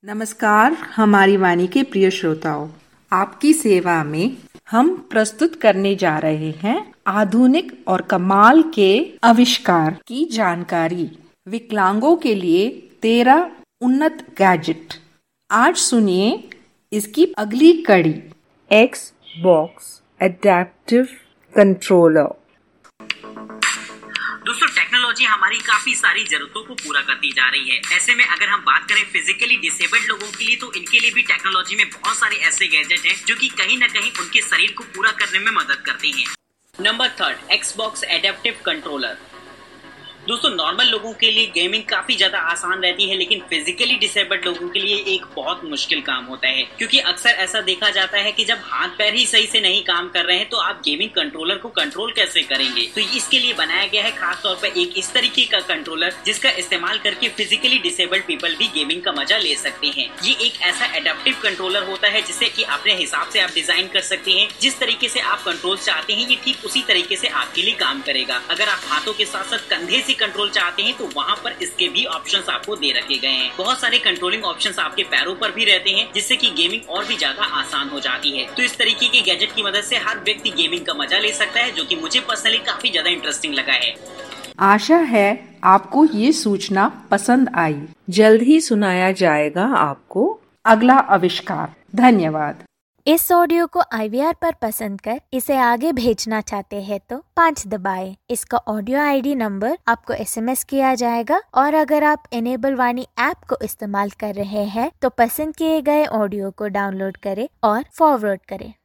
नमस्कार हमारी वाणी के प्रिय श्रोताओं, आपकी सेवा में हम प्रस्तुत करने जा रहे हैं आधुनिक और कमाल के आविष्कार की जानकारी। विकलांगों के लिए 13 उन्नत गैजेट। आज सुनिए इसकी अगली कड़ी। Xbox adaptive controller. दोस्तों, टेक्नोलॉजी हमारी काफी सारी जरूरतों को पूरा करती जा रही है। ऐसे में अगर हम बात करें फिजिकली डिसेबल्ड लोगों के लिए, तो इनके लिए भी टेक्नोलॉजी में बहुत सारे ऐसे गैजेट हैं जो कि कहीं ना कहीं उनके शरीर को पूरा करने में मदद करते हैं। Number 3, Xbox adaptive controller. दोस्तों, नॉर्मल लोगों के लिए गेमिंग काफी ज्यादा आसान रहती है, लेकिन फिजिकली डिसेबल्ड लोगों के लिए एक बहुत मुश्किल काम होता है, क्योंकि अक्सर ऐसा देखा जाता है कि जब हाथ पैर ही सही से नहीं काम कर रहे हैं तो आप गेमिंग कंट्रोलर को कंट्रोल कैसे करेंगे। तो इसके लिए बनाया गया है खास तौर पर एक इस तरीके का कंट्रोलर जिसका इस्तेमाल करके फिजिकली डिसेबल्ड पीपल भी गेमिंग का मजा ले सकते हैं। ये एक ऐसा एडेप्टिव कंट्रोलर होता है जिसे कि अपने हिसाब से आप डिजाइन कर सकते हैं। जिस तरीके से आप कंट्रोल चाहते हैं, ये ठीक उसी तरीके से आपके लिए काम करेगा। अगर आप हाथों के साथ साथ कंधे से कंट्रोल चाहते हैं तो वहाँ पर इसके भी ऑप्शंस आपको दे रखे गए हैं। बहुत सारे कंट्रोलिंग ऑप्शंस आपके पैरों पर भी रहते हैं, जिससे कि गेमिंग और भी ज्यादा आसान हो जाती है। तो इस तरीके के गैजेट की मदद से हर व्यक्ति गेमिंग का मजा ले सकता है, जो कि मुझे पर्सनली काफी ज्यादा इंटरेस्टिंग लगा है। आशा है आपको ये सूचना पसंद आई। जल्द ही सुनाया जाएगा आपको अगला आविष्कार। धन्यवाद। इस ऑडियो को IVR पर पसंद कर इसे आगे भेजना चाहते हैं तो 5 दबाएं। इसका ऑडियो ID नंबर आपको SMS किया जाएगा, और अगर आप इनेबल वाणी ऐप को इस्तेमाल कर रहे हैं तो पसंद किए गए ऑडियो को डाउनलोड करें और फॉरवर्ड करें।